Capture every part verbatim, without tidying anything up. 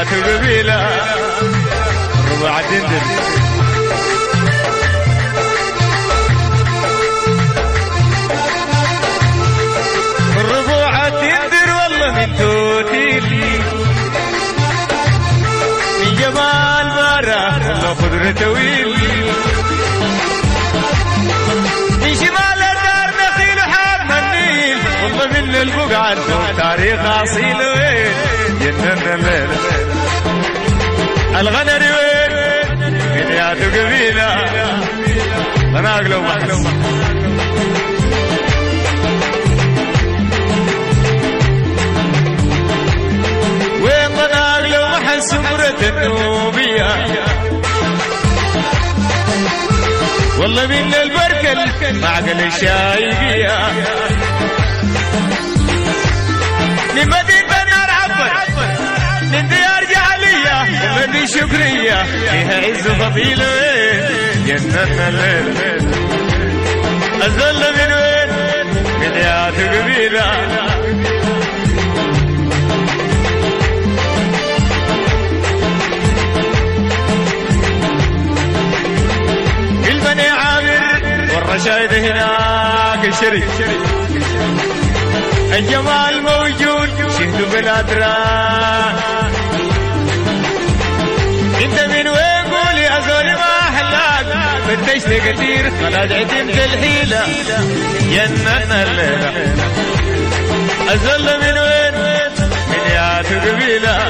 يا قبيلة ربع دندن ربع دندن والله من توتيلي من جمال بارا والله خضر طويل من شمال الدار نخيل وحاب النيل والله من البقعة تاريخ أصيل وين جنن الليلة الغنري وين من يا قبيلة أنا أقلب محلومة وين أنا أقلب محل سمرة النوبية والله من البركة معقل الشايقية من مدينة النار عبر من ديار جعلية ومدي شكرية فيها عز فضيلة وين جنتنا الليل الذل من وين من يا قبيلة البني عامر والرشايد هناك الشريك الجمال موجود شهدوا بالأدراك انت من وين قولي أزول ما حلاك فتشت كتير خلاص عدمت الحيلة جنتنا الليلة أزول من وين من يا قبيلة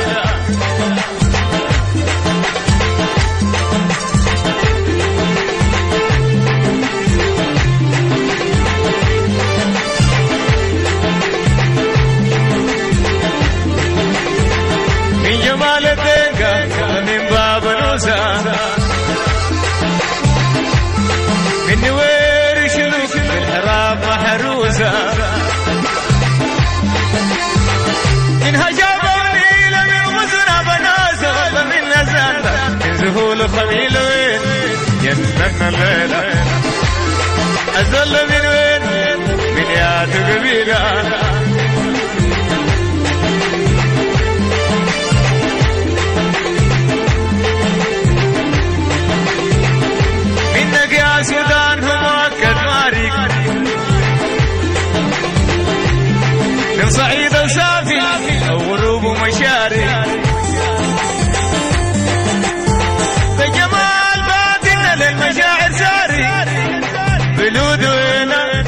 جمال الدنقة من باب نوسة من نوير شلوك بالحراب محروسة من هجابة ونيلة من غزرة بناسة والله من نزالة من زهول خميل وين جنتنا الليلة أزل من وين من يا قبيلة السودان هو مؤكد ماريك من صعيد وسافي أو غروب ومشارق بجمال باطن للمشاعر ساري بلود وينا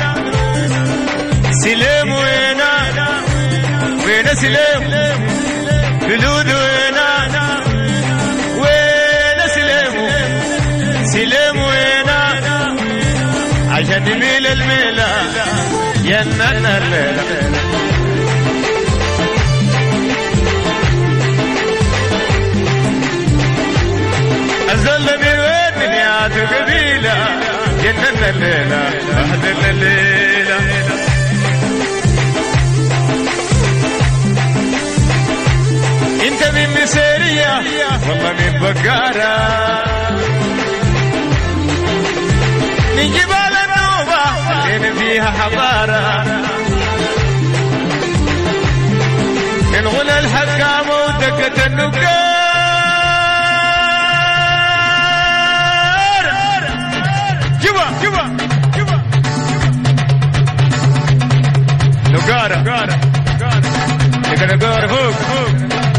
سليم وينا وينا سليم بلود وينا وينا سليم سليم وينا عشان تميل الميلة جنتنا الليلة أزل من وين من يا قبيلة جنتنا الليلة أهدنا الليلة انت من مسيرية والله من بقارة من جبال النوبة اللي فيها حضارة من غنى الحكامة ودقة النقار جبا جبا جبا نقارة نقارة نقارة فوق فوق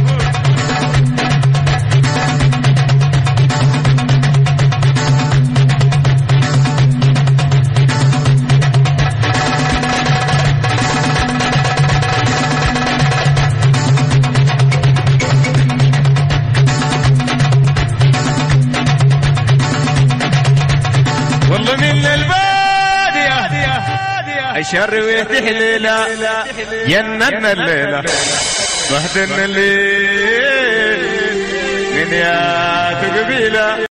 والله من البادية الشر ويتحليلة جنتنا الليلة وحدنا الليل من يا قبيلة.